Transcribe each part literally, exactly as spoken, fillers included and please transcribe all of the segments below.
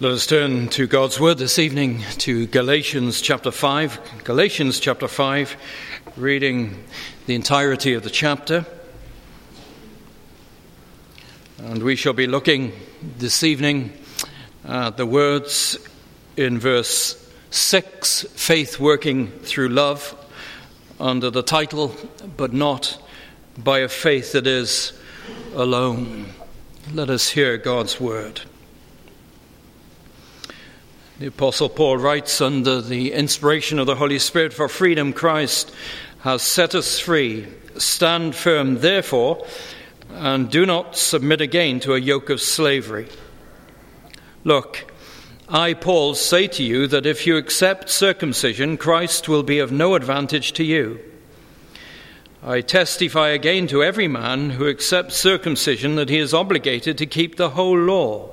Let us turn to God's Word this evening to Galatians chapter five. Galatians chapter five, reading the entirety of the chapter. And we shall be looking this evening at the words in verse six, faith working through love, under the title, but not by a faith that is alone. Let us hear God's Word. The Apostle Paul writes under the inspiration of the Holy Spirit, "For freedom Christ has set us free. Stand firm, therefore, and do not submit again to a yoke of slavery. Look, I, Paul, say to you that if you accept circumcision, Christ will be of no advantage to you. I testify again to every man who accepts circumcision that he is obligated to keep the whole law.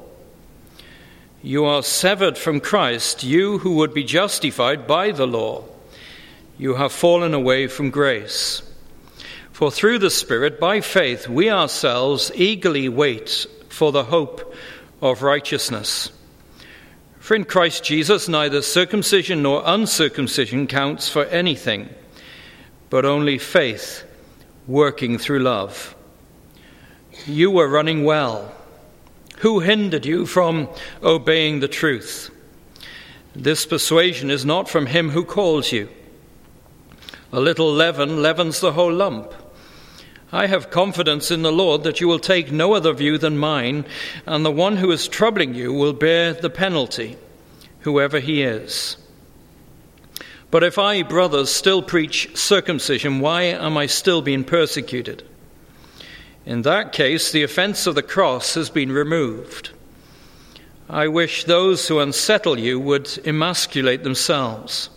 You are severed from Christ, you who would be justified by the law. You have fallen away from grace. For through the Spirit, by faith, we ourselves eagerly wait for the hope of righteousness. For in Christ Jesus, neither circumcision nor uncircumcision counts for anything, but only faith working through love. You were running well. Who hindered you from obeying the truth? This persuasion is not from him who calls you. A little leaven leavens the whole lump. I have confidence in the Lord that you will take no other view than mine, and the one who is troubling you will bear the penalty, whoever he is. But if I, brothers, still preach circumcision, why am I still being persecuted? In that case, the offense of the cross has been removed. I wish those who unsettle you would emasculate themselves.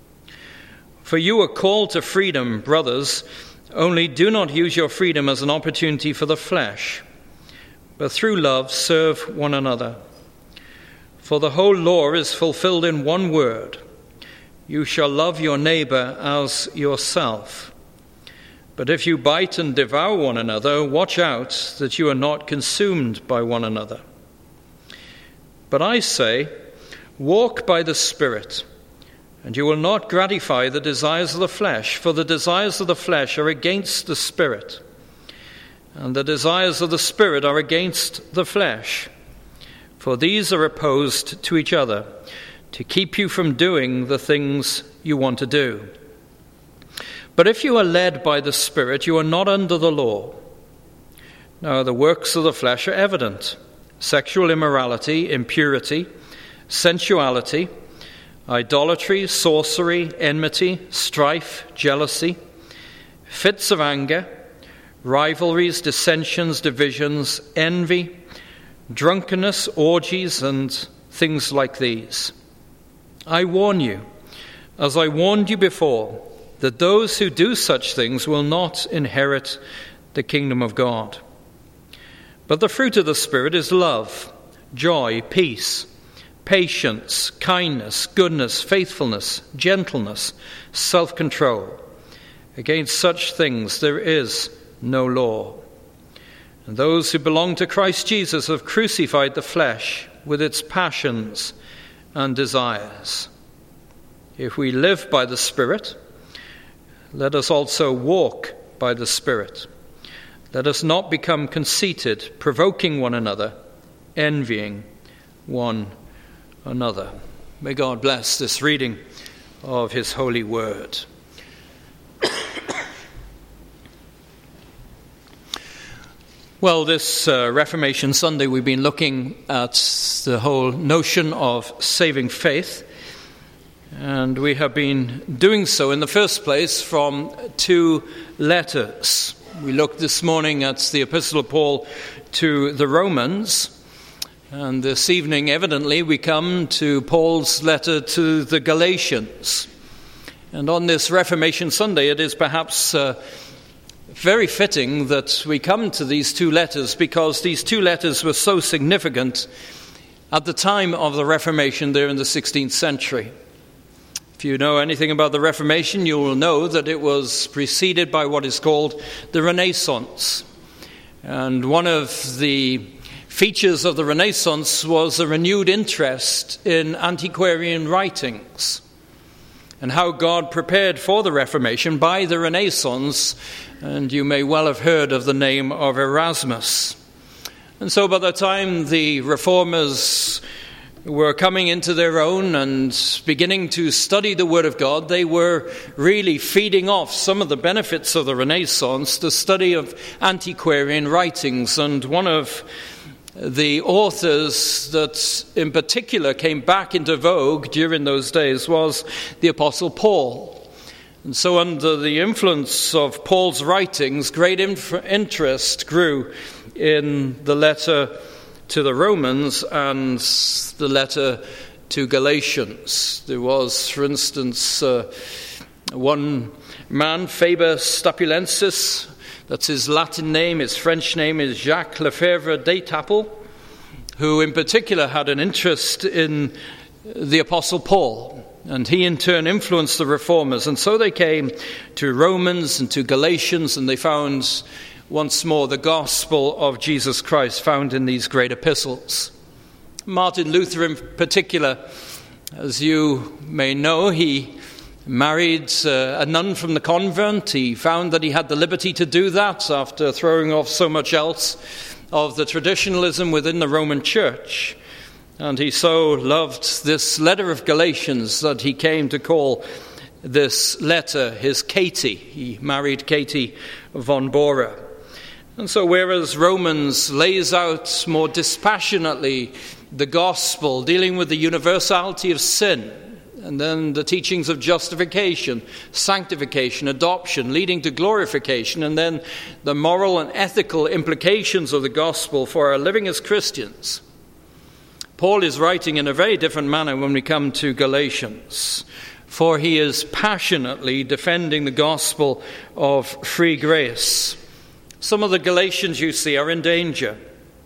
For you are called to freedom, brothers, only do not use your freedom as an opportunity for the flesh, but through love serve one another. For the whole law is fulfilled in one word: you shall love your neighbor as yourself. But if you bite and devour one another, watch out that you are not consumed by one another. But I say, walk by the Spirit, and you will not gratify the desires of the flesh, for the desires of the flesh are against the Spirit, and the desires of the Spirit are against the flesh, for these are opposed to each other, to keep you from doing the things you want to do. But if you are led by the Spirit, you are not under the law. Now the works of the flesh are evident: sexual immorality, impurity, sensuality, idolatry, sorcery, enmity, strife, jealousy, fits of anger, rivalries, dissensions, divisions, envy, drunkenness, orgies, and things like these. I warn you, as I warned you before, that those who do such things will not inherit the kingdom of God. But the fruit of the Spirit is love, joy, peace, patience, kindness, goodness, faithfulness, gentleness, self-control. Against such things there is no law. And those who belong to Christ Jesus have crucified the flesh with its passions and desires. If we live by the Spirit, let us also walk by the Spirit. Let us not become conceited, provoking one another, envying one another. May God bless this reading of his holy word. Well, this uh, Reformation Sunday we've been looking at the whole notion of saving faith. And we have been doing so in the first place from two letters. We looked this morning at the Epistle of Paul to the Romans. And this evening, evidently, we come to Paul's letter to the Galatians. And on this Reformation Sunday, it is perhaps uh, very fitting that we come to these two letters, because these two letters were so significant at the time of the Reformation there in the sixteenth century. If you know anything about the Reformation, you will know that it was preceded by what is called the Renaissance. And one of the features of the Renaissance was a renewed interest in antiquarian writings and how God prepared for the Reformation by the Renaissance, and you may well have heard of the name of Erasmus. And so by the time the Reformers were coming into their own and beginning to study the Word of God, they were really feeding off some of the benefits of the Renaissance, the study of antiquarian writings. And one of the authors that in particular came back into vogue during those days was the Apostle Paul. And so under the influence of Paul's writings, great inf- interest grew in the letter to the Romans and the letter to Galatians. There was, for instance, uh, one man, Faber Stapulensis, that's his Latin name. His French name is Jacques Lefebvre d'Etaples, who in particular had an interest in the Apostle Paul. And he in turn influenced the Reformers. And so they came to Romans and to Galatians, and they found once more the gospel of Jesus Christ found in these great epistles. Martin Luther in particular, as you may know, he married uh, a nun from the convent. He found that he had the liberty to do that after throwing off so much else of the traditionalism within the Roman Church. And he so loved this letter of Galatians that he came to call this letter his Katie. He married Katie von Bora. And so whereas Romans lays out more dispassionately the gospel, dealing with the universality of sin, and then the teachings of justification, sanctification, adoption, leading to glorification, and then the moral and ethical implications of the gospel for our living as Christians, Paul is writing in a very different manner when we come to Galatians, for he is passionately defending the gospel of free grace. Some of the Galatians, you see, are in danger.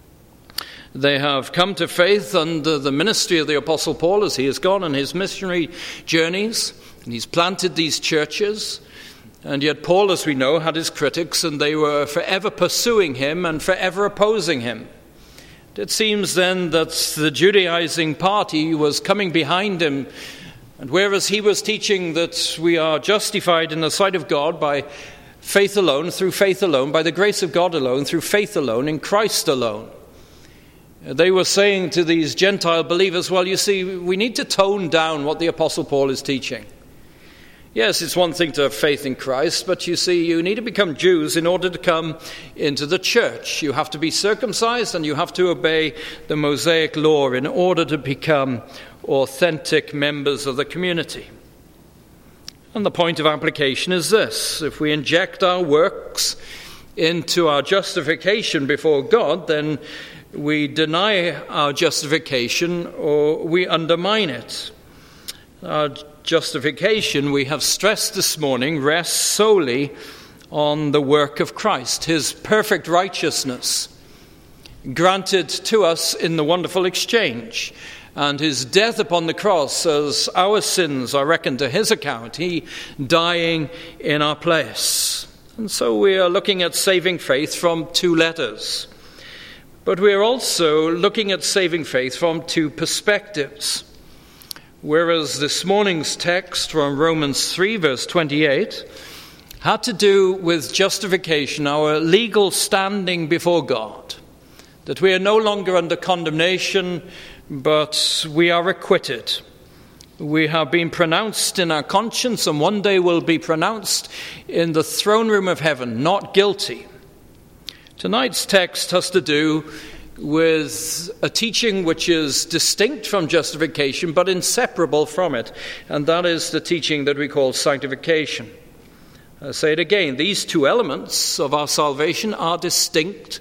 They have come to faith under the ministry of the Apostle Paul as he has gone on his missionary journeys, and he's planted these churches. And yet Paul, as we know, had his critics, and they were forever pursuing him and forever opposing him. It seems then that the Judaizing party was coming behind him, and whereas he was teaching that we are justified in the sight of God by faith alone, through faith alone, by the grace of God alone, through faith alone, in Christ alone, they were saying to these Gentile believers, well, you see, we need to tone down what the Apostle Paul is teaching. Yes, it's one thing to have faith in Christ, but you see, you need to become Jews in order to come into the church. You have to be circumcised and you have to obey the Mosaic law in order to become authentic members of the community. And the point of application is this: if we inject our works into our justification before God, then we deny our justification or we undermine it. Our justification, we have stressed this morning, rests solely on the work of Christ, his perfect righteousness granted to us in the wonderful exchange, and his death upon the cross as our sins are reckoned to his account, he dying in our place. And so we are looking at saving faith from two letters. But we are also looking at saving faith from two perspectives. Whereas this morning's text from Romans three, verse twenty-eight, had to do with justification, our legal standing before God, that we are no longer under condemnation, but we are acquitted. We have been pronounced in our conscience, and one day will be pronounced in the throne room of heaven, not guilty. Tonight's text has to do with a teaching which is distinct from justification but inseparable from it, and that is the teaching that we call sanctification. I'll say it again, these two elements of our salvation are distinct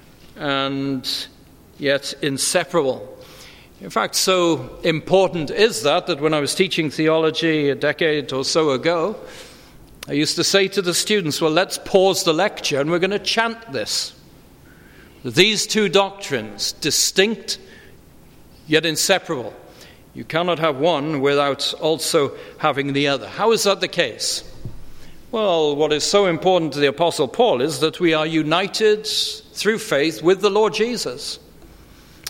and yet inseparable. In fact, so important is that that when I was teaching theology a decade or so ago, I used to say to the students, well, let's pause the lecture and we're going to chant this. These two doctrines, distinct yet inseparable. You cannot have one without also having the other. How is that the case? Well, what is so important to the Apostle Paul is that we are united through faith with the Lord Jesus.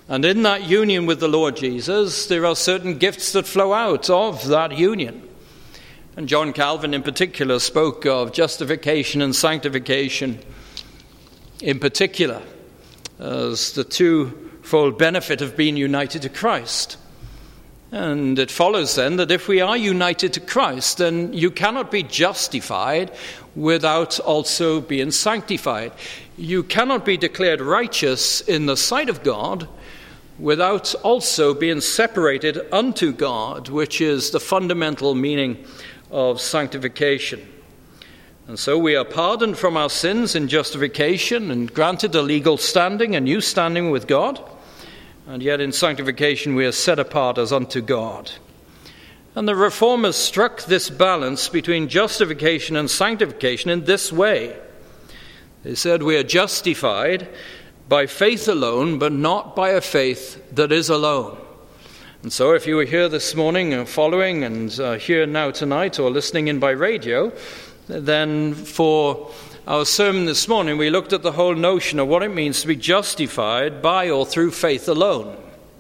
And in that union with the Lord Jesus, there are certain gifts that flow out of that union. And John Calvin in particular spoke of justification and sanctification in particular as the twofold benefit of being united to Christ. And it follows then that if we are united to Christ, then you cannot be justified without also being sanctified. You cannot be declared righteous in the sight of God without also being separated unto God, which is the fundamental meaning of sanctification. And so we are pardoned from our sins in justification and granted a legal standing, a new standing with God. And yet in sanctification we are set apart as unto God. And the Reformers struck this balance between justification and sanctification in this way. They said we are justified by faith alone, but not by a faith that is alone. And so if you were here this morning and following and uh, here now tonight or listening in by radio, then for our sermon this morning we looked at the whole notion of what it means to be justified by or through faith alone.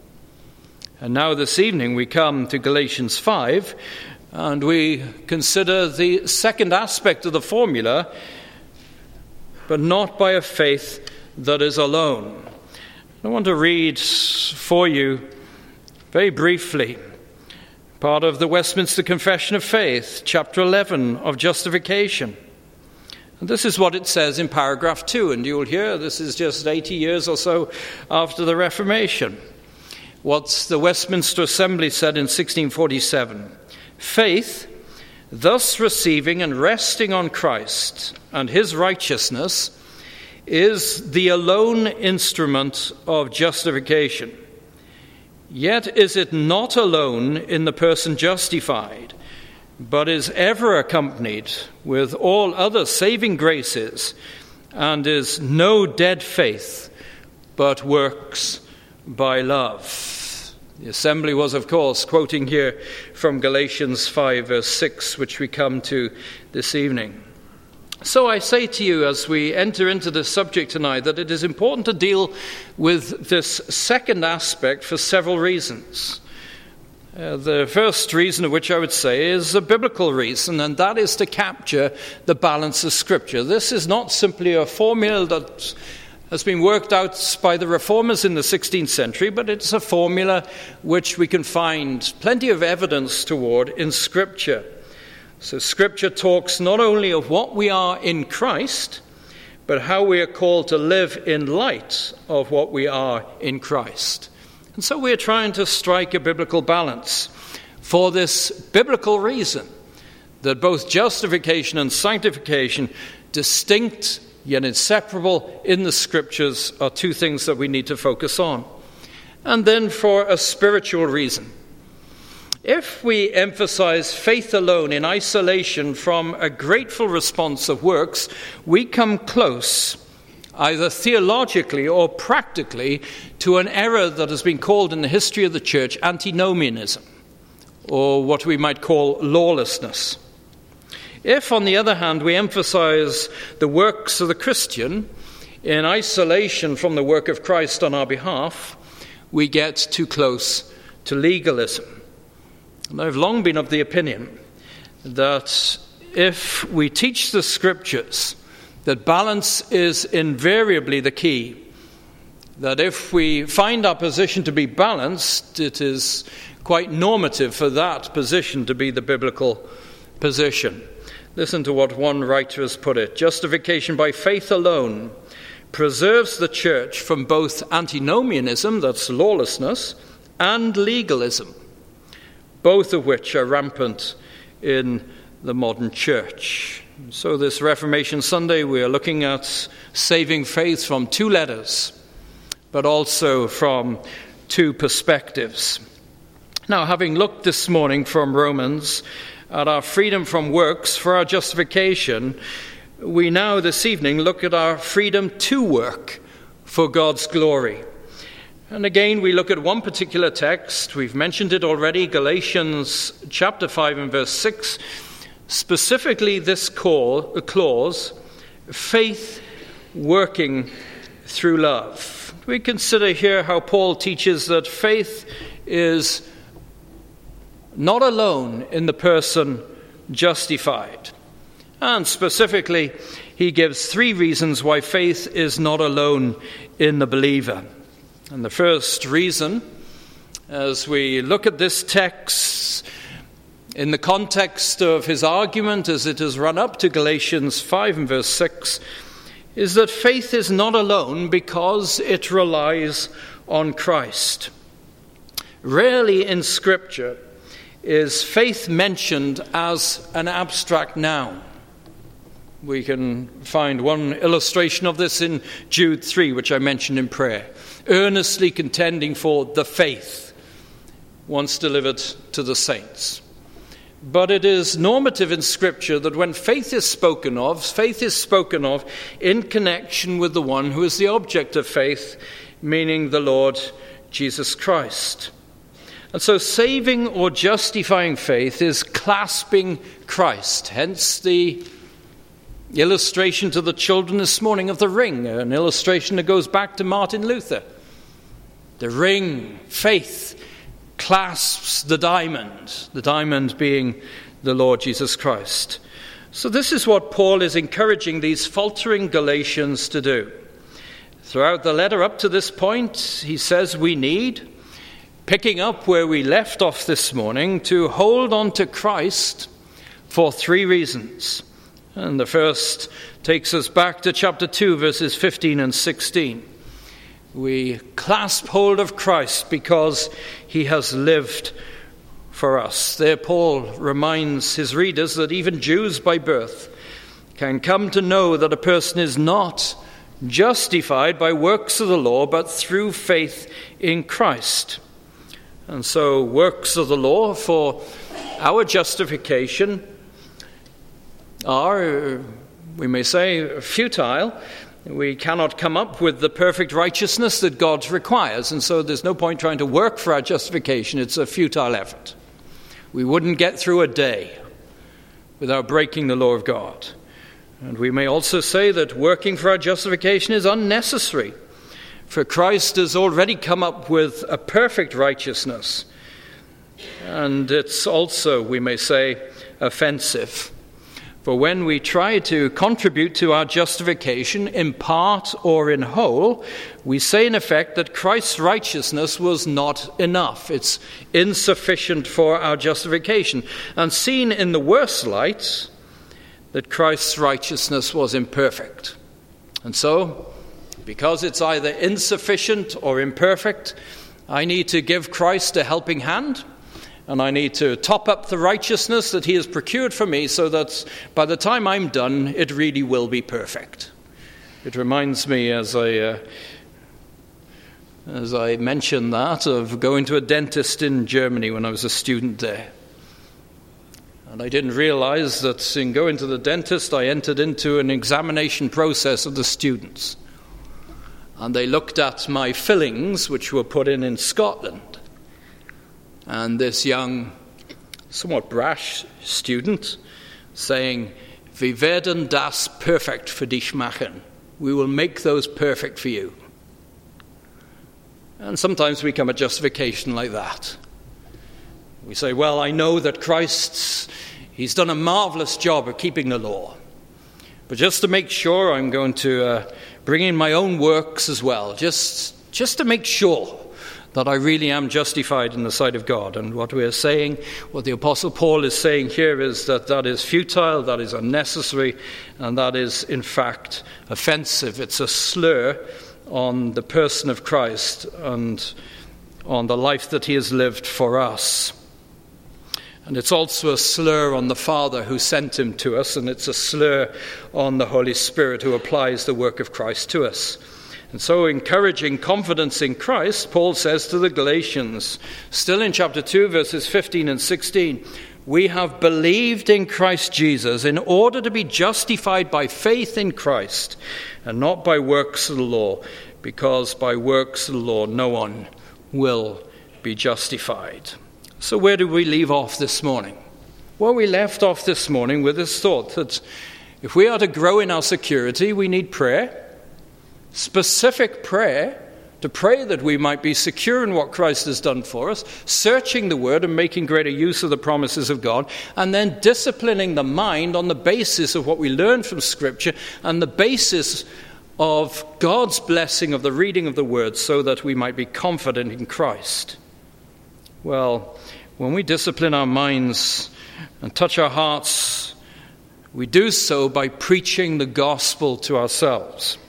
And now this evening we come to Galatians five and we consider the second aspect of the formula, but not by a faith that is alone. I want to read for you very briefly part of the Westminster Confession of Faith, chapter eleven of justification. And this is what it says in paragraph two, and you'll hear this is just eighty years or so after the Reformation. What the Westminster Assembly said in sixteen forty-seven. Faith, thus receiving and resting on Christ and his righteousness, is the alone instrument of justification. Yet is it not alone in the person justified, but is ever accompanied with all other saving graces, and is no dead faith, but works by love. The assembly was, of course, quoting here from Galatians five, verse six, which we come to this evening. So I say to you as we enter into this subject tonight that it is important to deal with this second aspect for several reasons. Uh, the first reason of which I would say is a biblical reason, and that is to capture the balance of Scripture. This is not simply a formula that has been worked out by the Reformers in the sixteenth century, but it's a formula which we can find plenty of evidence toward in Scripture. So Scripture talks not only of what we are in Christ, but how we are called to live in light of what we are in Christ. And so we're trying to strike a biblical balance for this biblical reason, that both justification and sanctification, distinct yet inseparable in the Scriptures, are two things that we need to focus on. And then for a spiritual reason. If we emphasize faith alone in isolation from a grateful response of works, we come close, either theologically or practically, to an error that has been called in the history of the church antinomianism, or what we might call lawlessness. If, on the other hand, we emphasize the works of the Christian in isolation from the work of Christ on our behalf, we get too close to legalism. And I've long been of the opinion that if we teach the Scriptures, that balance is invariably the key. That if we find our position to be balanced, it is quite normative for that position to be the biblical position. Listen to what one writer has put it. Justification by faith alone preserves the church from both antinomianism, that's lawlessness, and legalism, both of which are rampant in the modern church. So this Reformation Sunday we are looking at saving faith from two letters, but also from two perspectives. Now, having looked this morning from Romans at our freedom from works for our justification, we now this evening look at our freedom to work for God's glory. And again, we look at one particular text. We've mentioned it already, Galatians chapter five and verse six. Specifically this call, clause, faith working through love. we consider here how Paul teaches that faith is not alone in the person justified. And specifically, he gives three reasons why faith is not alone in the believer. And the first reason, as we look at this text in the context of his argument as it has run up to Galatians five and verse six, is that faith is not alone because it relies on Christ. Rarely in Scripture is faith mentioned as an abstract noun. We can find one illustration of this in Jude three, which I mentioned in prayer. Earnestly contending for the faith once delivered to the saints. But it is normative in Scripture that when faith is spoken of, faith is spoken of in connection with the one who is the object of faith, meaning the Lord Jesus Christ. And so saving or justifying faith is clasping Christ. Hence the illustration to the children this morning of the ring, an illustration that goes back to Martin Luther. The ring, faith, clasps the diamond, the diamond being the Lord Jesus Christ. So this is what Paul is encouraging these faltering Galatians to do. Throughout the letter up to this point, he says we need, picking up where we left off this morning, to hold on to Christ for three reasons. And the first takes us back to chapter two, verses fifteen and sixteen. We clasp hold of Christ because he has lived for us. There Paul reminds his readers that even Jews by birth can come to know that a person is not justified by works of the law, but through faith in Christ. And so works of the law for our justification are, we may say, futile. We cannot come up with the perfect righteousness that God requires, and so there's no point trying to work for our justification. It's a futile effort. We wouldn't get through a day without breaking the law of God. And we may also say that working for our justification is unnecessary, for Christ has already come up with a perfect righteousness. And it's also, we may say, offensive. For when we try to contribute to our justification in part or in whole, we say in effect that Christ's righteousness was not enough. It's insufficient for our justification. And seen in the worst light, that Christ's righteousness was imperfect. And so, because it's either insufficient or imperfect, I need to give Christ a helping hand. And I need to top up the righteousness that he has procured for me so that by the time I'm done, it really will be perfect. It reminds me, as I uh, as I mentioned that, of going to a dentist in Germany when I was a student there. And I didn't realize that in going to the dentist, I entered into an examination process of the students. And they looked at my fillings, which were put in in Scotland. And this young, somewhat brash student saying, "Wir werden das perfekt für dich machen." We will make those perfect for you. And sometimes we come at justification like that. We say, well, I know that Christ's, he's done a marvelous job of keeping the law. But just to make sure, I'm going to uh, bring in my own works as well, just, just to make sure that I really am justified in the sight of God. And what we are saying, what the Apostle Paul is saying here is that that is futile, that is unnecessary, and that is, in fact, offensive. It's a slur on the person of Christ and on the life that he has lived for us. And it's also a slur on the Father who sent him to us, and it's a slur on the Holy Spirit who applies the work of Christ to us. And so, encouraging confidence in Christ, Paul says to the Galatians, still in chapter two, verses fifteen and sixteen, "We have believed in Christ Jesus in order to be justified by faith in Christ, and not by works of the law, because by works of the law no one will be justified." So where do we leave off this morning? Well, we left off this morning with this thought that if we are to grow in our security, we need prayer. Specific prayer to pray that we might be secure in what Christ has done for us, searching the Word and making greater use of the promises of God, and then disciplining the mind on the basis of what we learn from Scripture and the basis of God's blessing of the reading of the Word, so that we might be confident in Christ. Well, when we discipline our minds and touch our hearts, we do so by preaching the gospel to ourselves.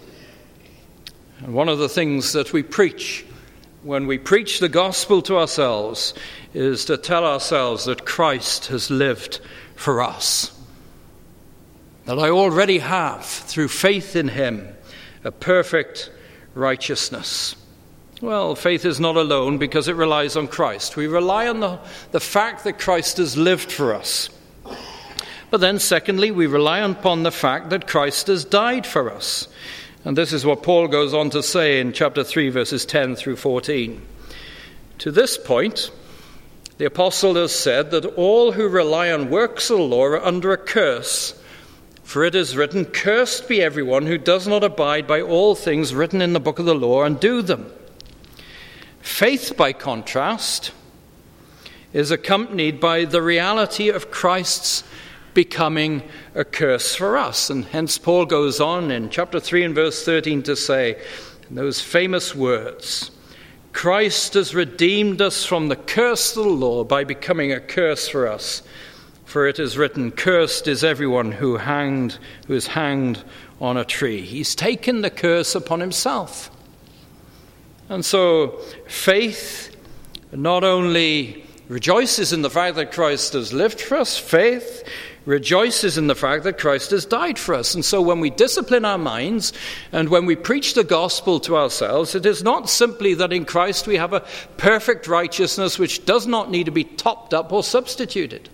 And one of the things that we preach when we preach the gospel to ourselves is to tell ourselves that Christ has lived for us. That I already have, through faith in him, a perfect righteousness. Well, faith is not alone because it relies on Christ. We rely on the, the fact that Christ has lived for us. But then secondly, we rely upon the fact that Christ has died for us. And this is what Paul goes on to say in chapter three, verses ten through fourteen. To this point, the apostle has said that all who rely on works of the law are under a curse. For it is written, "Cursed be everyone who does not abide by all things written in the book of the law and do them." Faith, by contrast, is accompanied by the reality of Christ's becoming a curse for us. And hence Paul goes on in chapter three and verse thirteen to say those famous words, "Christ has redeemed us from the curse of the law by becoming a curse for us. For it is written, cursed is everyone who hanged, who is hanged on a tree." He's taken the curse upon himself. And so faith not only rejoices in the fact that Christ has lived for us, faith rejoices in the fact that Christ has died for us. And so when we discipline our minds and when we preach the gospel to ourselves, it is not simply that in Christ we have a perfect righteousness which does not need to be topped up or substituted.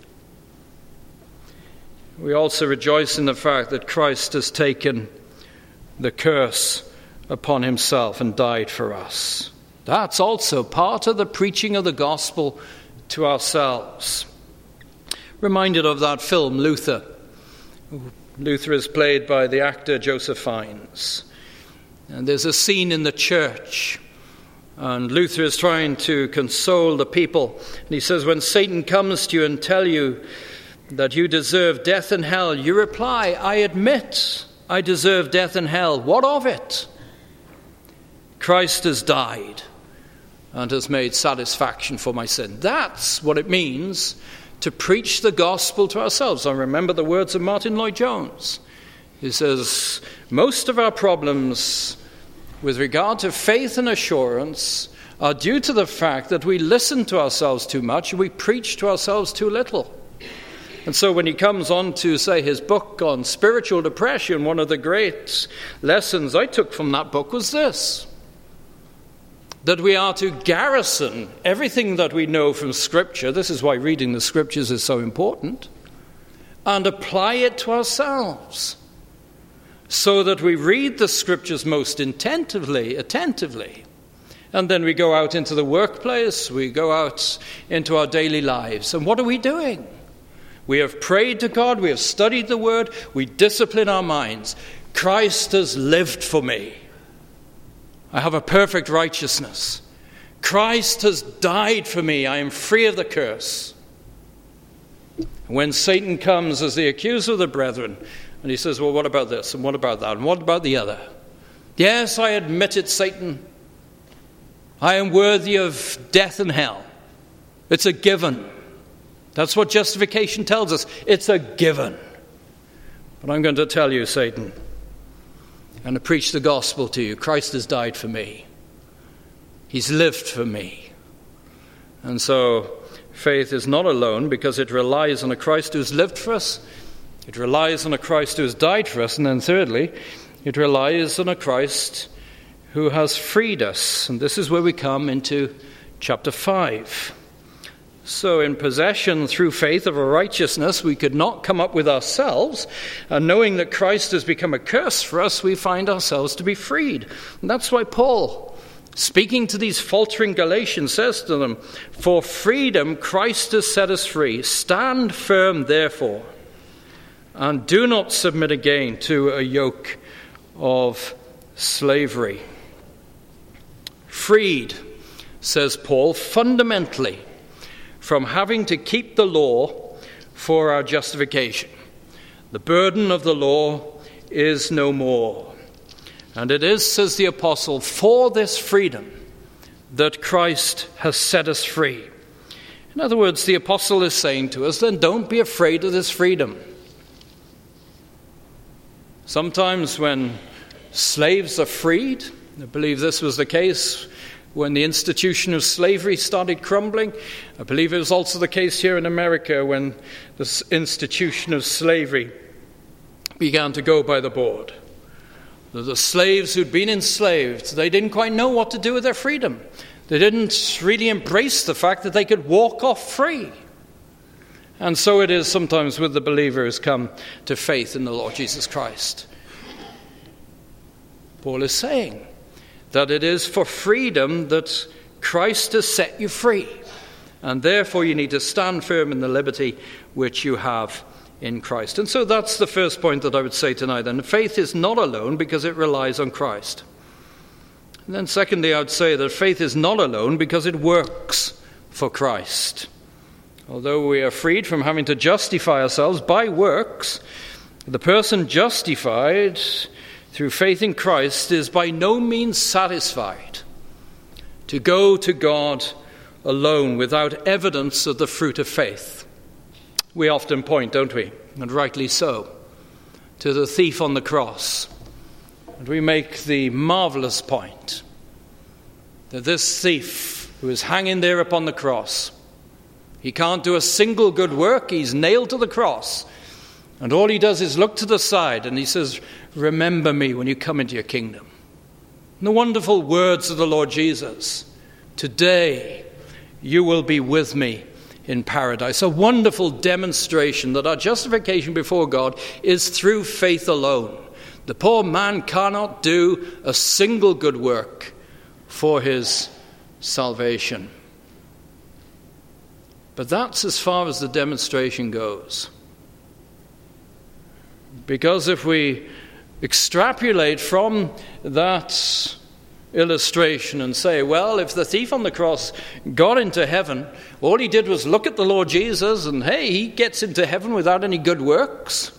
We also rejoice in the fact that Christ has taken the curse upon himself and died for us. That's also part of the preaching of the gospel to ourselves. Reminded of that film, Luther. Luther is played by the actor Joseph Fiennes. And there's a scene in the church, and Luther is trying to console the people. And he says, when Satan comes to you and tell you that you deserve death and hell, you reply, I admit I deserve death and hell. What of it? Christ has died and has made satisfaction for my sin. That's what it means to preach the gospel to ourselves. I remember the words of Martin Lloyd-Jones. He says, most of our problems with regard to faith and assurance are due to the fact that we listen to ourselves too much and we preach to ourselves too little. And so when he comes on to, say, his book on spiritual depression, one of the great lessons I took from that book was this: that we are to garrison everything that we know from Scripture. This is why reading the Scriptures is so important. And apply it to ourselves, so that we read the Scriptures most attentively, attentively. And then we go out into the workplace, we go out into our daily lives. And what are we doing? We have prayed to God, we have studied the Word, we discipline our minds. Christ has lived for me. I have a perfect righteousness. Christ has died for me. I am free of the curse. When Satan comes as the accuser of the brethren, and he says, well, what about this? And what about that? And what about the other? Yes, I admit it, Satan. I am worthy of death and hell. It's a given. That's what justification tells us. It's a given. But I'm going to tell you, Satan, and to preach the gospel to you. Christ has died for me. He's lived for me. And so faith is not alone because it relies on a Christ who has lived for us. It relies on a Christ who has died for us. And then thirdly, it relies on a Christ who has freed us. And this is where we come into chapter five. So in possession through faith of a righteousness we could not come up with ourselves, and knowing that Christ has become a curse for us, we find ourselves to be freed. And that's why Paul, speaking to these faltering Galatians, says to them, for freedom Christ has set us free. Stand firm, therefore, and do not submit again to a yoke of slavery. freed, says Paul, fundamentally from having to keep the law for our justification. The burden of the law is no more. And it is, says the apostle, for this freedom that Christ has set us free. In other words, the apostle is saying to us, then don't be afraid of this freedom. Sometimes when slaves are freed, I believe this was the case when the institution of slavery started crumbling. I believe it was also the case here in America when this institution of slavery began to go by the board. The slaves who'd been enslaved, they didn't quite know what to do with their freedom. They didn't really embrace the fact that they could walk off free. And so it is sometimes with the believer who's come to faith in the Lord Jesus Christ. Paul is saying that it is for freedom that Christ has set you free. And therefore you need to stand firm in the liberty which you have in Christ. And so that's the first point that I would say tonight. And faith is not alone because it relies on Christ. And then secondly, I would say that faith is not alone because it works for Christ. Although we are freed from having to justify ourselves by works, the person justified through faith in Christ is by no means satisfied to go to God alone without evidence of the fruit of faith. We often point, don't we, and rightly so, to the thief on the cross. And we make the marvelous point that this thief who is hanging there upon the cross, he can't do a single good work. He's nailed to the cross. And all he does is look to the side and he says, remember me when you come into your kingdom. And the wonderful words of the Lord Jesus, today you will be with me in paradise. A wonderful demonstration that our justification before God is through faith alone. The poor man cannot do a single good work for his salvation. But that's as far as the demonstration goes. Because if we extrapolate from that illustration and say, well, if the thief on the cross got into heaven, all he did was look at the Lord Jesus and, hey, he gets into heaven without any good works.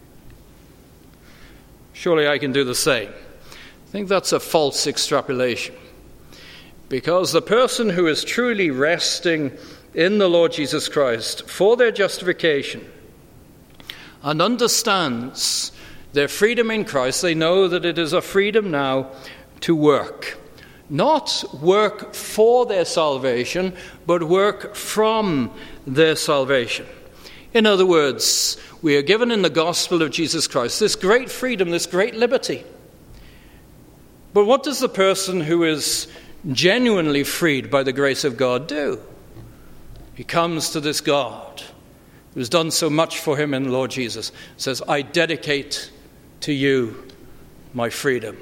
Surely I can do the same. I think that's a false extrapolation. Because the person who is truly resting in the Lord Jesus Christ for their justification and understands their freedom in Christ, they know that it is a freedom now to work. Not work for their salvation, but work from their salvation. In other words, we are given in the gospel of Jesus Christ this great freedom, this great liberty. But what does the person who is genuinely freed by the grace of God do? He comes to this God who has done so much for him in the Lord Jesus, says, I dedicate to you my freedom.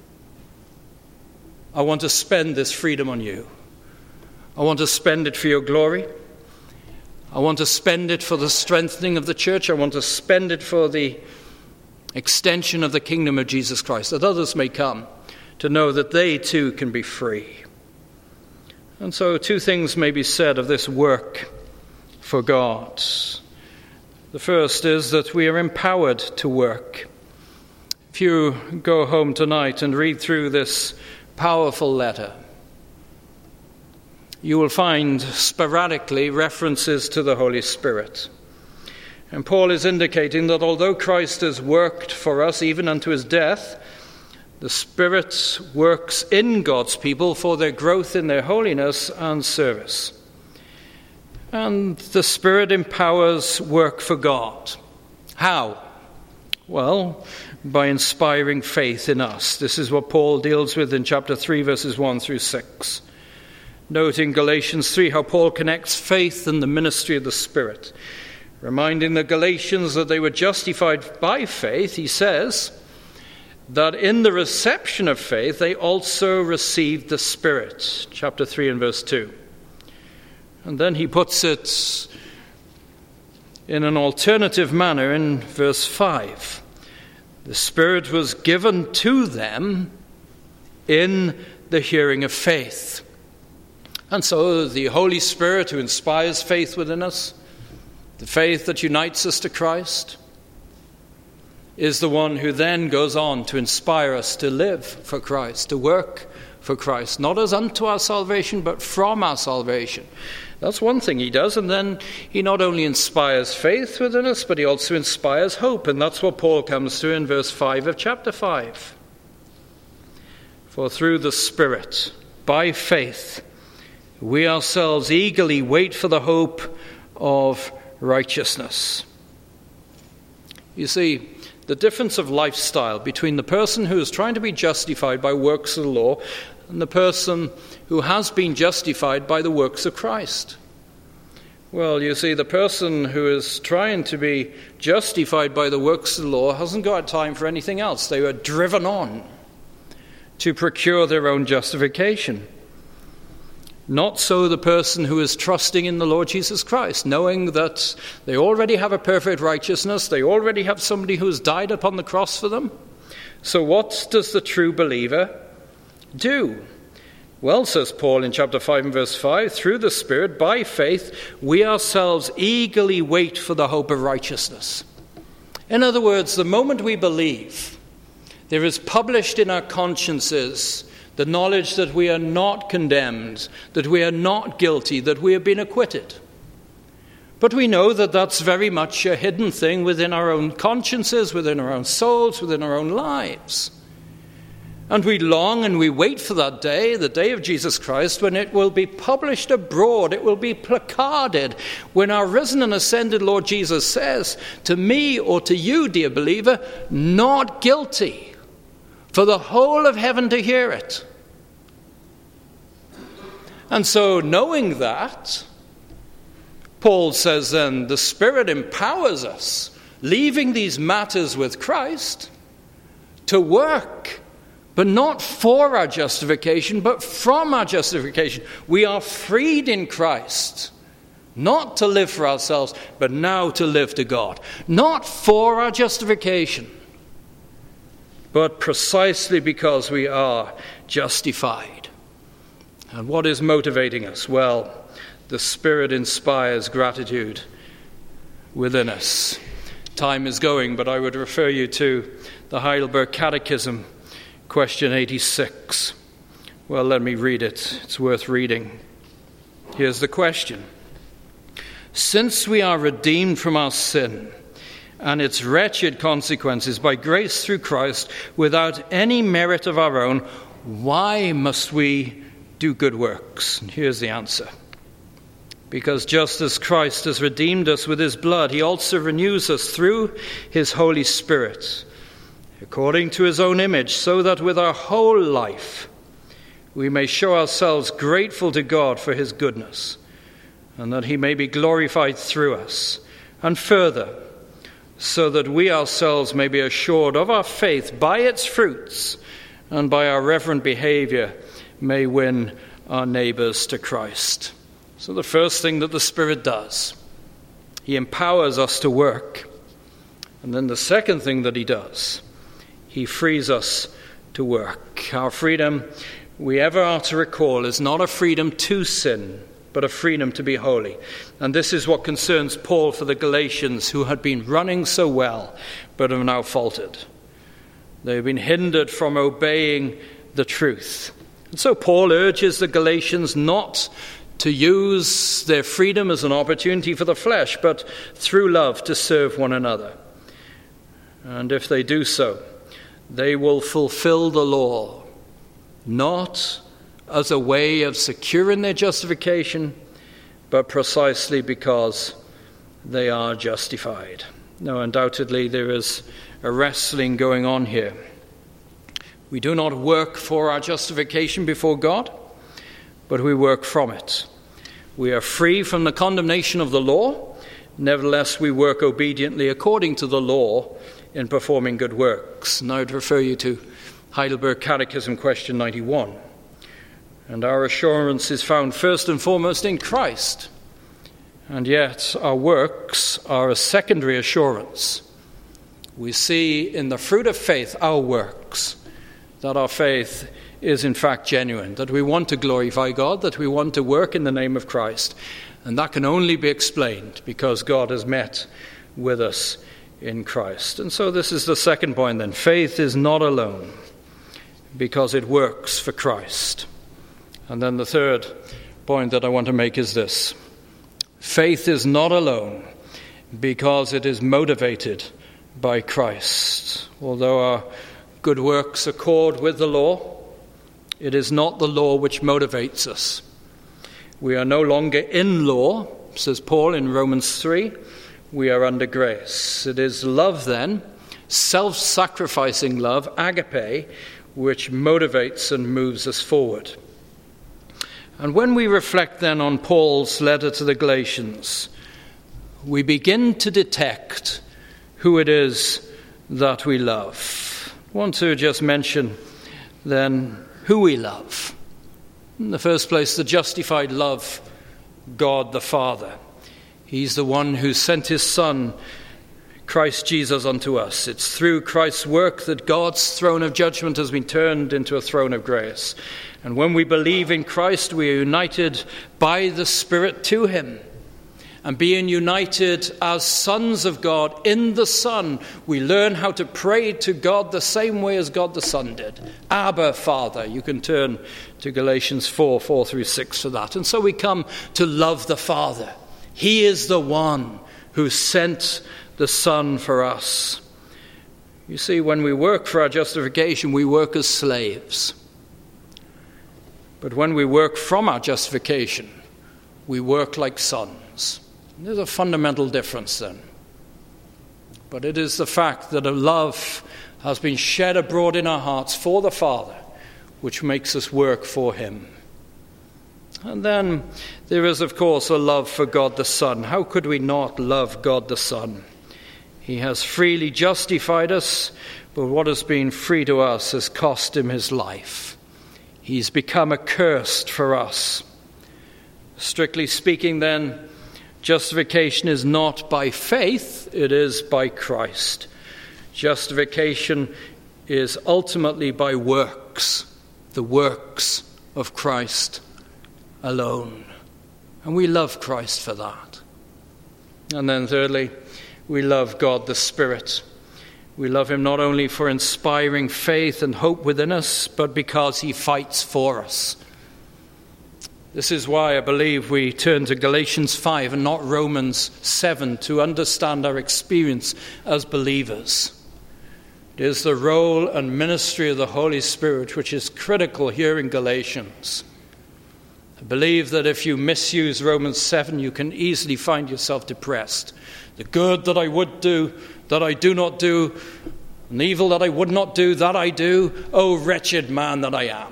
I want to spend this freedom on you. I want to spend it for your glory. I want to spend it for the strengthening of the church. I want to spend it for the extension of the kingdom of Jesus Christ, that others may come to know that they too can be free. And so two things may be said of this work for God. The first is that we are empowered to work. If you go home tonight and read through this powerful letter, you will find sporadically references to the Holy Spirit. And Paul is indicating that although Christ has worked for us even unto his death, the Spirit works in God's people for their growth in their holiness and service. And the Spirit empowers work for God. How? Well, by inspiring faith in us. This is what Paul deals with in chapter three, verses one through six. Note in Galatians three how Paul connects faith and the ministry of the Spirit. Reminding the Galatians that they were justified by faith, he says that in the reception of faith they also received the Spirit. Chapter three and verse two. And then he puts it in an alternative manner in verse five. The Spirit was given to them in the hearing of faith. And so the Holy Spirit who inspires faith within us, the faith that unites us to Christ, is the one who then goes on to inspire us to live for Christ, to work for Christ, not as unto our salvation, but from our salvation. That's one thing he does. And then he not only inspires faith within us, but he also inspires hope. And that's what Paul comes to in verse five of chapter five. For through the Spirit, by faith, we ourselves eagerly wait for the hope of righteousness. You see, the difference of lifestyle between the person who is trying to be justified by works of the law and the person who has been justified by the works of Christ. Well, you see, the person who is trying to be justified by the works of the law hasn't got time for anything else. They were driven on to procure their own justification. Not so the person who is trusting in the Lord Jesus Christ, knowing that they already have a perfect righteousness, they already have somebody who has died upon the cross for them. So what does the true believer do? Well, says Paul in chapter five and verse five, through the Spirit, by faith, we ourselves eagerly wait for the hope of righteousness. In other words, the moment we believe, there is published in our consciences the knowledge that we are not condemned, that we are not guilty, that we have been acquitted. But we know that that's very much a hidden thing within our own consciences, within our own souls, within our own lives. And we long and we wait for that day, the day of Jesus Christ, when it will be published abroad, it will be placarded, when our risen and ascended Lord Jesus says, to me or to you, dear believer, not guilty, for the whole of heaven to hear it. And so, knowing that, Paul says then, the Spirit empowers us, leaving these matters with Christ, to work, but not for our justification, but from our justification. We are freed in Christ, not to live for ourselves, but now to live to God. Not for our justification, but precisely because we are justified. And what is motivating us? Well, the Spirit inspires gratitude within us. Time is going, but I would refer you to the Heidelberg Catechism, question eighty-six. Well, let me read it. It's worth reading. Here's the question. Since we are redeemed from our sin and its wretched consequences by grace through Christ, without any merit of our own, why must we do good works? And here's the answer. Because just as Christ has redeemed us with his blood, he also renews us through his Holy Spirit, according to his own image, so that with our whole life we may show ourselves grateful to God for his goodness, and that he may be glorified through us. And further, so that we ourselves may be assured of our faith by its fruits, and by our reverent behavior may win our neighbors to Christ. So the first thing that the Spirit does, he empowers us to work. And then the second thing that he does, he frees us to work. Our freedom, we ever are to recall, is not a freedom to sin, but a freedom to be holy. And this is what concerns Paul for the Galatians, who had been running so well, but have now faltered. They have been hindered from obeying the truth. And so Paul urges the Galatians not to use their freedom as an opportunity for the flesh, but through love to serve one another. And if they do so, they will fulfill the law, not as a way of securing their justification, but precisely because they are justified. Now, undoubtedly, there is a wrestling going on here. We do not work for our justification before God, but we work from it. We are free from the condemnation of the law. Nevertheless, we work obediently according to the law in performing good works. And I would refer you to Heidelberg Catechism, question ninety-one. And our assurance is found first and foremost in Christ. And yet our works are a secondary assurance. We see in the fruit of faith, our works, that our faith is in fact genuine, that we want to glorify God, that we want to work in the name of Christ. And that can only be explained because God has met with us in Christ. And so this is the second point then. Faith is not alone because it works for Christ. And then the third point that I want to make is this. Faith is not alone because it is motivated by Christ. Although our good works accord with the law, it is not the law which motivates us. We are no longer in law, says Paul in Romans three. We are under grace. It is love then, self-sacrificing love, agape, which motivates and moves us forward. And when we reflect then on Paul's letter to the Galatians, we begin to detect who it is that we love. I want to just mention then who we love. In the first place, the justified love God the Father. He's the one who sent his Son, Christ Jesus, unto us. It's through Christ's work that God's throne of judgment has been turned into a throne of grace. And when we believe in Christ, we are united by the Spirit to him. And being united as sons of God in the Son, we learn how to pray to God the same way as God the Son did. Abba, Father. You can turn to Galatians four, four through six for that. And so we come to love the Father. He is the one who sent the Son for us. You see, when we work for our justification, we work as slaves. But when we work from our justification, we work like sons. There's a fundamental difference then. But it is the fact that a love has been shed abroad in our hearts for the Father, which makes us work for him. And then there is, of course, a love for God the Son. How could we not love God the Son? He has freely justified us, but what has been free to us has cost him his life. He's become accursed for us. Strictly speaking, then, justification is not by faith, it is by Christ. Justification is ultimately by works, the works of Christ alone. And we love Christ for that. And then thirdly, we love God the Spirit. We love him not only for inspiring faith and hope within us, but because he fights for us. This is why I believe we turn to Galatians five and not Romans seven to understand our experience as believers. It is the role and ministry of the Holy Spirit which is critical here in Galatians. I believe that if you misuse Romans seven, you can easily find yourself depressed. The good that I would do, that I do not do, and the evil that I would not do, that I do, oh wretched man that I am.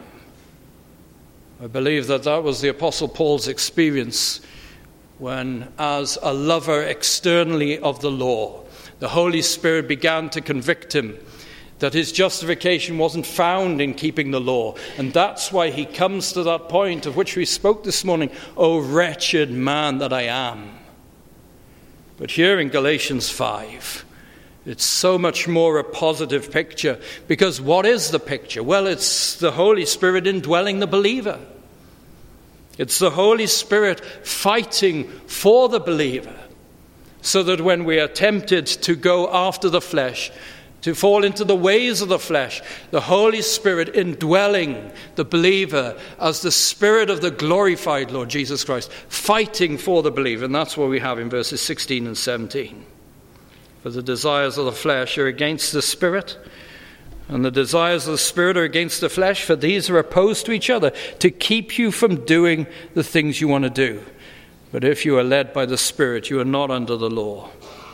I believe that that was the Apostle Paul's experience when, as a lover externally of the law, the Holy Spirit began to convict him that his justification wasn't found in keeping the law. And that's why he comes to that point of which we spoke this morning, oh wretched man that I am. But here in Galatians five, it's so much more a positive picture, because what is the picture? Well, it's the Holy Spirit indwelling the believer. It's the Holy Spirit fighting for the believer, so that when we are tempted to go after the flesh, to fall into the ways of the flesh, the Holy Spirit indwelling the believer as the Spirit of the glorified Lord Jesus Christ, fighting for the believer. And that's what we have in verses sixteen and seventeen. For the desires of the flesh are against the Spirit, and the desires of the Spirit are against the flesh, for these are opposed to each other to keep you from doing the things you want to do. But if you are led by the Spirit, you are not under the law.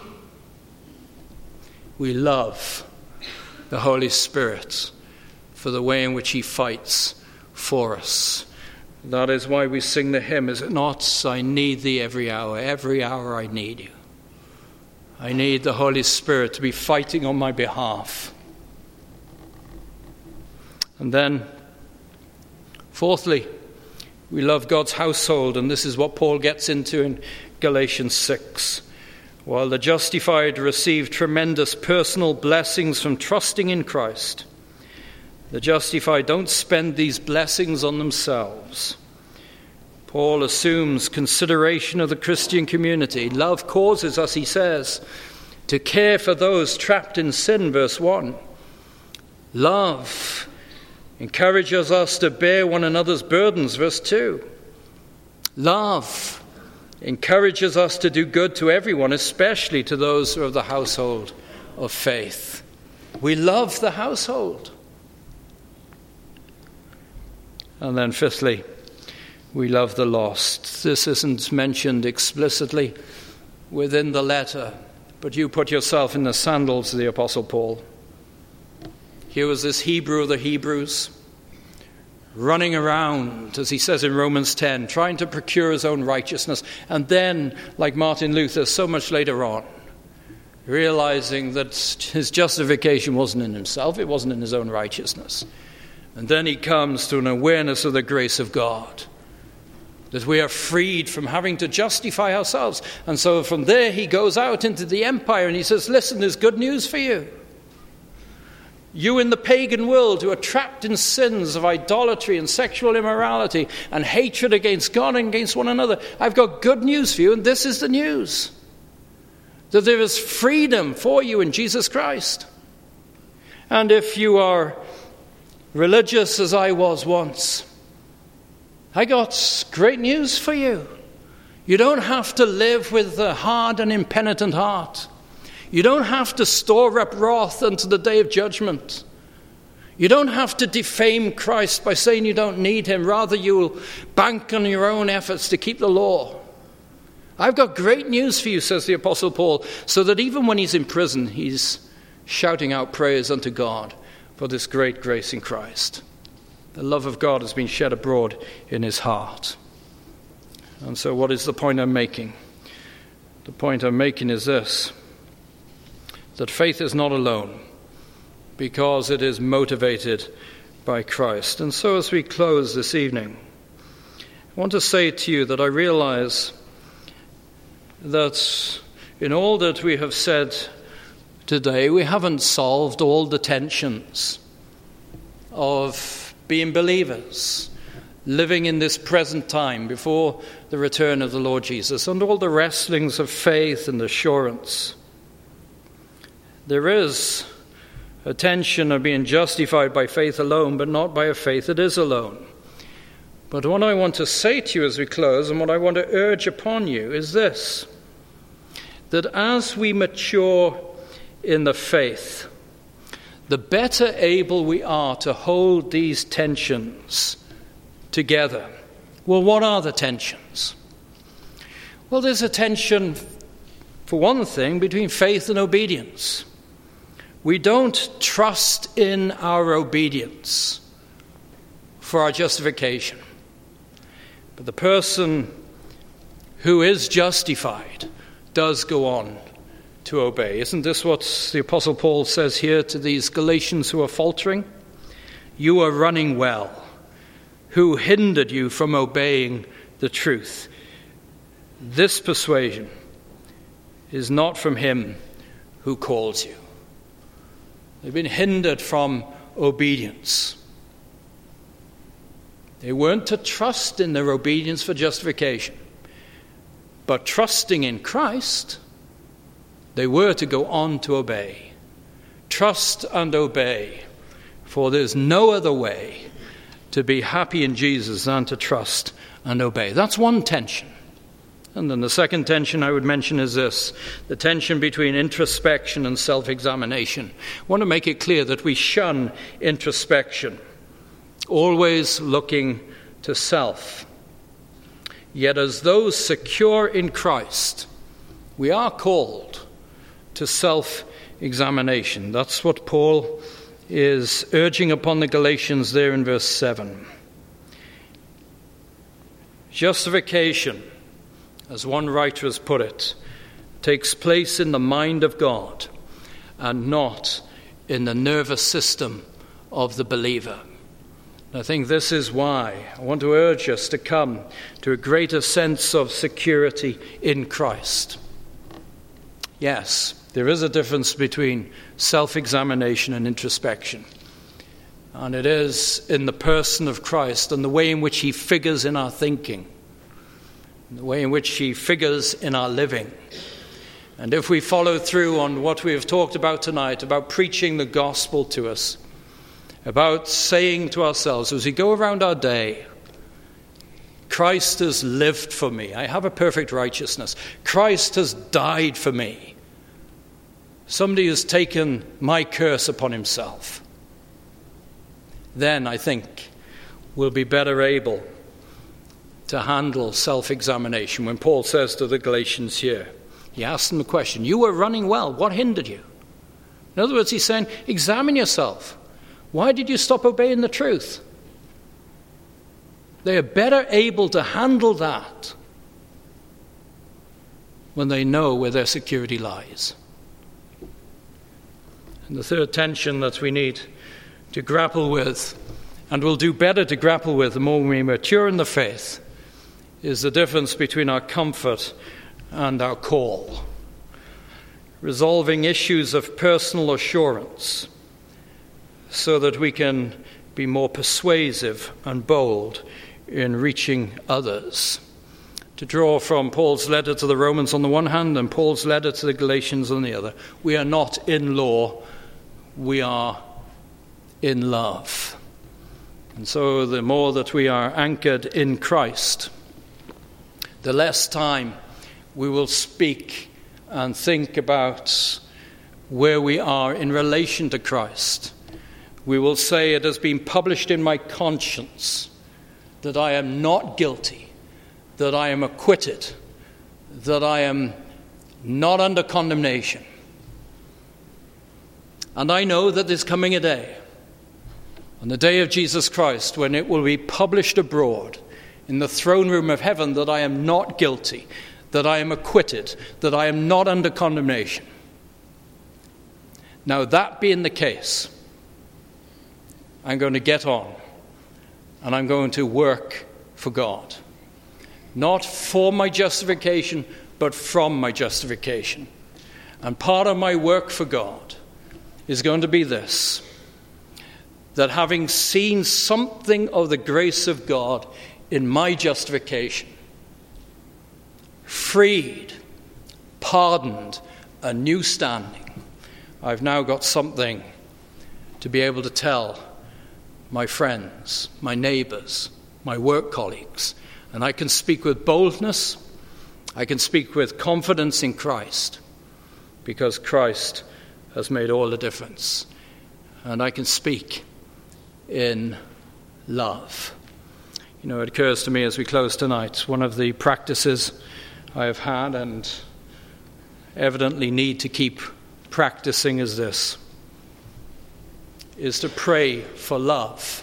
We love the Holy Spirit for the way in which he fights for us. That is why we sing the hymn, is it not? I need thee every hour. Every hour I need you. I need the Holy Spirit to be fighting on my behalf. And then, fourthly, we love God's household, and this is what Paul gets into in Galatians six. While the justified receive tremendous personal blessings from trusting in Christ, The justified don't spend these blessings on themselves. Paul assumes consideration of the Christian community. Love causes us, he says, to care for those trapped in sin, verse one. Love encourages us to bear one another's burdens, verse two. Love encourages us to do good to everyone, especially to those who are of the household of faith. We love the household. And then fifthly, we love the lost. This isn't mentioned explicitly within the letter, but you put yourself in the sandals of the Apostle Paul. Here was this Hebrew of the Hebrews, running around, as he says in Romans ten, trying to procure his own righteousness. And then, like Martin Luther, so much later on, realizing that his justification wasn't in himself, it wasn't in his own righteousness. And then he comes to an awareness of the grace of God, that we are freed from having to justify ourselves. And so from there he goes out into the empire and he says, listen, there's good news for you. You in the pagan world who are trapped in sins of idolatry and sexual immorality and hatred against God and against one another, I've got good news for you, and this is the news. That there is freedom for you in Jesus Christ. And if you are religious as I was once, I got great news for you. You don't have to live with a hard and impenitent heart. You don't have to store up wrath unto the day of judgment. You don't have to defame Christ by saying you don't need him. Rather, you'll bank on your own efforts to keep the law. I've got great news for you, says the Apostle Paul, so that even when he's in prison, he's shouting out praise unto God for this great grace in Christ. The love of God has been shed abroad in his heart. And so what is the point I'm making? The point I'm making is this: that faith is not alone because it is motivated by Christ. And so as we close this evening, I want to say to you that I realize that in all that we have said today, we haven't solved all the tensions of being believers, living in this present time before the return of the Lord Jesus, and all the wrestlings of faith and assurance. There is a tension of being justified by faith alone, but not by a faith that is alone. But what I want to say to you as we close, and what I want to urge upon you, is this: that as we mature in the faith, the better able we are to hold these tensions together. Well, what are the tensions? Well, there's a tension, for one thing, between faith and obedience. We don't trust in our obedience for our justification. But the person who is justified does go on to obey. Isn't this what the Apostle Paul says here to these Galatians who are faltering? You are running well. Who hindered you from obeying the truth? This persuasion is not from him who calls you. They've been hindered from obedience. They weren't to trust in their obedience for justification, but trusting in Christ, they were to go on to obey. Trust and obey, for there's no other way to be happy in Jesus than to trust and obey. That's one tension. And then the second tension I would mention is this: the tension between introspection and self-examination. I want to make it clear that we shun introspection, always looking to self. Yet as those secure in Christ, we are called to self-examination. That's what Paul is urging upon the Galatians there in verse seven. Justification, as one writer has put it, takes place in the mind of God and not in the nervous system of the believer. I think this is why I want to urge us to come to a greater sense of security in Christ. Yes, there is a difference between self-examination and introspection. And it is in the person of Christ and the way in which he figures in our thinking, the way in which he figures in our living. And if we follow through on what we have talked about tonight, about preaching the gospel to us, about saying to ourselves as we go around our day, Christ has lived for me. I have a perfect righteousness. Christ has died for me. Somebody has taken my curse upon himself. Then I think we'll be better able to handle self-examination. When Paul says to the Galatians here, he asks them a question, you were running well, what hindered you? In other words, he's saying, examine yourself. Why did you stop obeying the truth? They are better able to handle that when they know where their security lies. And the third tension that we need to grapple with, and will do better to grapple with the more we mature in the faith, is the difference between our comfort and our call. Resolving issues of personal assurance so that we can be more persuasive and bold in reaching others. To draw from Paul's letter to the Romans on the one hand and Paul's letter to the Galatians on the other, we are not in law, we are in love. And so the more that we are anchored in Christ, the less time we will speak and think about where we are in relation to Christ. We will say, it has been published in my conscience that I am not guilty, that I am acquitted, that I am not under condemnation. And I know that there's coming a day, on the day of Jesus Christ, when it will be published abroad in the throne room of heaven that I am not guilty, that I am acquitted, that I am not under condemnation. Now, that being the case, I'm going to get on and I'm going to work for God. Not for my justification, but from my justification. And part of my work for God is going to be this, that having seen something of the grace of God in my justification, freed, pardoned, a new standing, I've now got something to be able to tell my friends, my neighbors, my work colleagues. And I can speak with boldness, I can speak with confidence in Christ, because Christ has made all the difference. And I can speak in love. You know, it occurs to me as we close tonight, one of the practices I have had and evidently need to keep practicing is this, is to pray for love.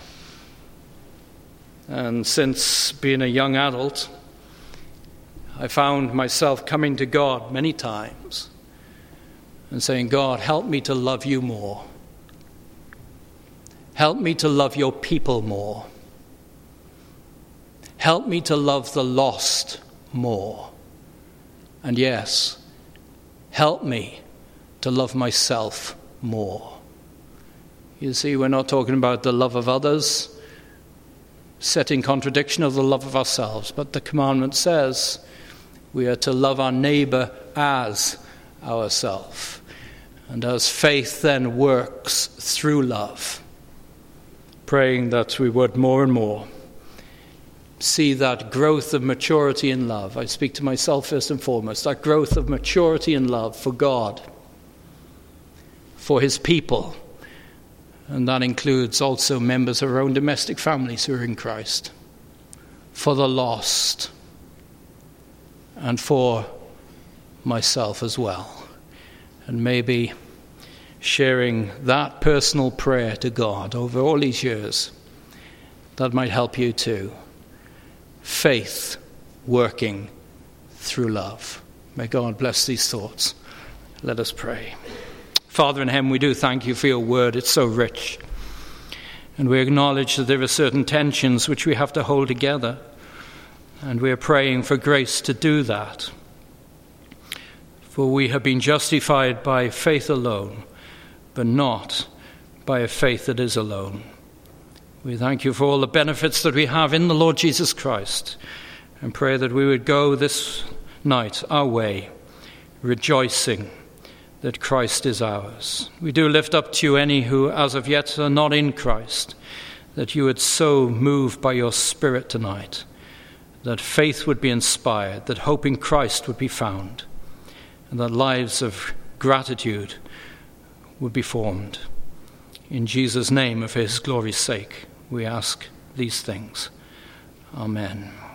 And since being a young adult, I found myself coming to God many times and saying, God, help me to love you more. Help me to love your people more. Help me to love the lost more. And yes, help me to love myself more. You see, we're not talking about the love of others, set in contradiction of the love of ourselves, but the commandment says we are to love our neighbor as ourselves. And as faith then works through love, praying that we would more and more see that growth of maturity in love. I speak to myself first and foremost, that growth of maturity in love for God, for his people, and that includes also members of our own domestic families who are in Christ, for the lost, and for myself as well. And maybe sharing that personal prayer to God over all these years, that might help you too. Faith working through love. May God bless these thoughts. Let us pray. Father in heaven, we do thank you for your word. It's so rich. And we acknowledge that there are certain tensions which we have to hold together. And we are praying for grace to do that. For we have been justified by faith alone, but not by a faith that is alone. We thank you for all the benefits that we have in the Lord Jesus Christ, and pray that we would go this night our way, rejoicing that Christ is ours. We do lift up to you any who as of yet are not in Christ, that you would so move by your Spirit tonight, that faith would be inspired, that hope in Christ would be found, and that lives of gratitude would be formed. In Jesus' name, of his glory's sake, we ask these things. Amen.